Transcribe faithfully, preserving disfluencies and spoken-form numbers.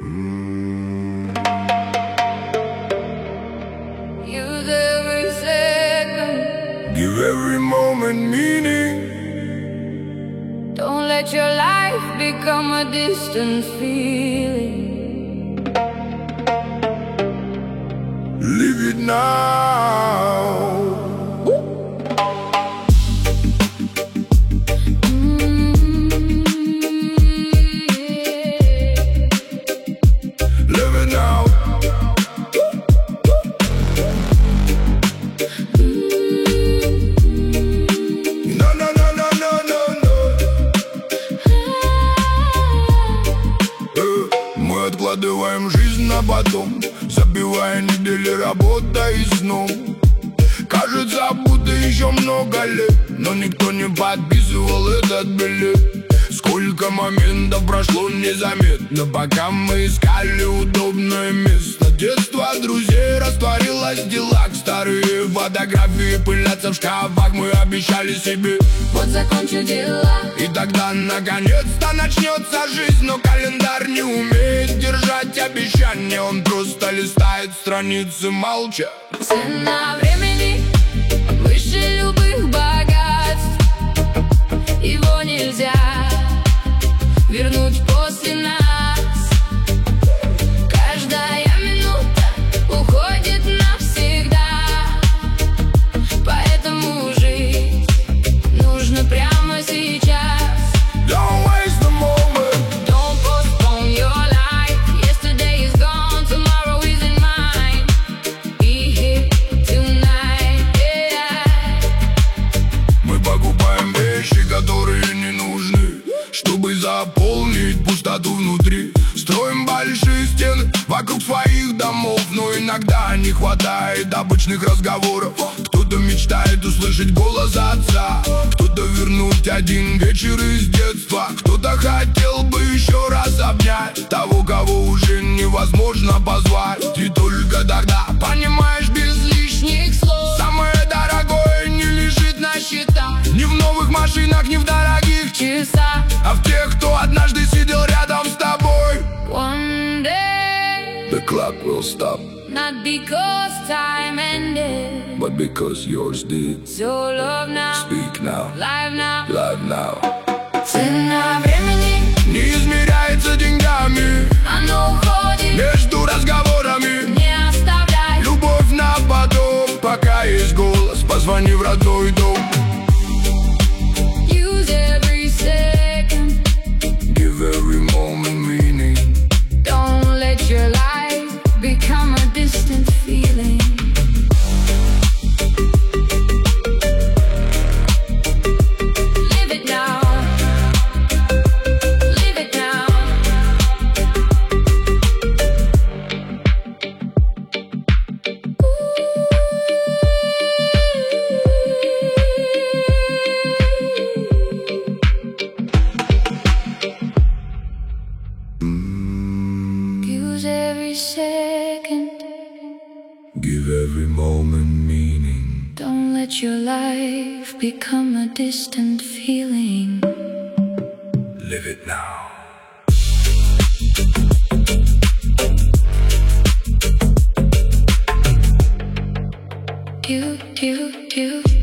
Use every second. Give every moment meaning. Don't let your life become a distant feeling. Live it now. Откладываем жизнь на потом, забивая недели работой и сном. Кажется, будто еще много лет, но никто не подписывал этот билет. Сколько моментов прошло незаметно, пока мы искали удобное место. Детство друзей растворилось в делах, старые фотографии пылятся в шкафах. Мы обещали себе, вот закончу дела, и тогда наконец-то начнется жизнь. Но календарь не умеет держать обещания, он просто листает страницы молча. Цена времени выше любых богатств, его нельзя вернуть после нас. Каждая минута уходит навсегда, поэтому жить нужно прямо сейчас. Don't waste the moment. Don't postpone your life. Yesterday is gone, tomorrow isn't mine. Be here tonight, yeah. Мы покупаем вещи, которые не нужны, чтобы заполнить пустоту внутри. Строим большие стены вокруг своих домов, но иногда не хватает обычных разговоров. Кто-то мечтает услышать голос отца, кто-то вернуть один вечер из детства, кто-то хотел бы еще раз обнять того, кого уже невозможно позвать. И только тогда понимаешь без лишних слов, самое дорогое не лежит на счетах, ни в новых машинах, ни в дорогих часах, а в тех, кто однажды сидел рядом с тобой. One day The clock will stop, not because time ended, but because yours did. so love now, Speak now, live now. live now. Цена времени, Не измеряется деньгами, оно уходит, между разговорами. не оставляй. Любовь на потом, пока есть голос, позвони в родной дом. Use every second. Give every moment meaning. Don't let your life become a distant feeling. Live it now. Live it now. Use every second. Give every moment meaning. Don't let your life become a distant feeling. Live it now. Do, do, do.